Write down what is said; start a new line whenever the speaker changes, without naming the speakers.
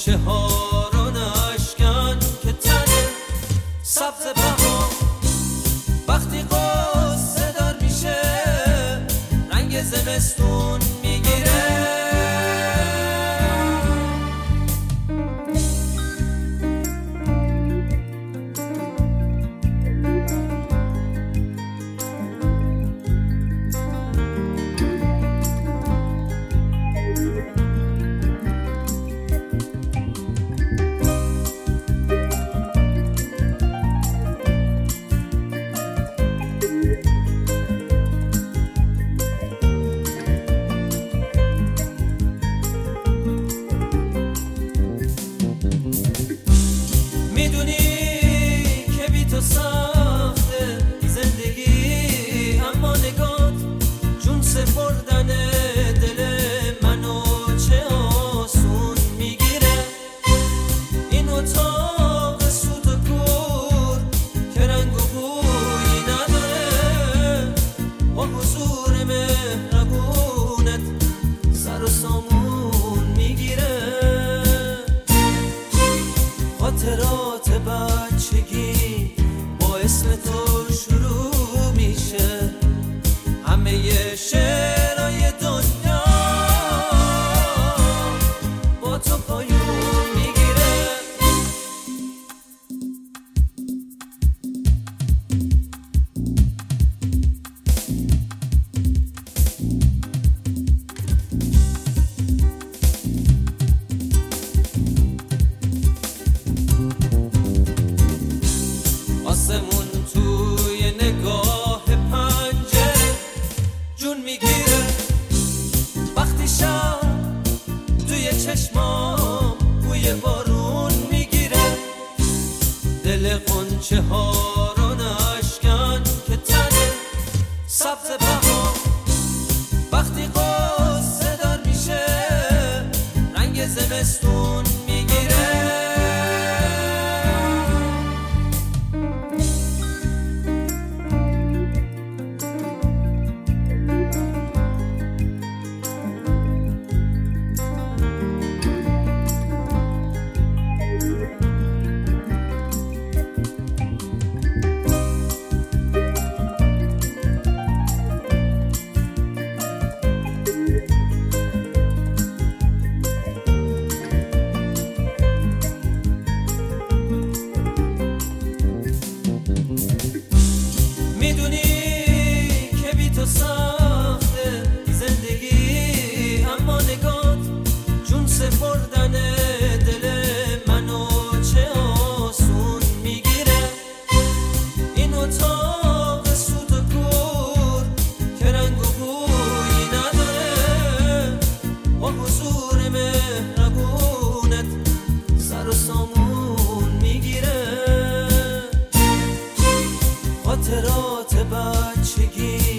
غنچه ها رو نشکن که تنه سبز بهار وقتی قصه دار میشه رنگ زمستون میگیره. میدونی که بی تو سخته زندگی، اما نگات جون سپردن دل منو چه آسون میگیره. این اتاق سوت و کور که رنگ و بویی نداره، با حضور مهربونت سر و سامون میگیره. خاطرات بچگی با اسم تو شروع میشه، همه شعرهای دنیا با تو پایون میگیره. آسمون توی نگاه پنجره جون میگیره، وقتی شب توی چشمام بوی بارون میگیره. دل غنچه ها رو نشکن که تنه سبز بهار وقتی قصه دار میشه رنگ زمستون میگیره. میدونی که بی تو سخته زندگی، اما نگات جون سپردن دل منو چه آسون میگیره. این اتاق سوت و کور که رنگ و بویی نداره، با حضور مهربونت سر و سامون میگیره. خاطرات بچگی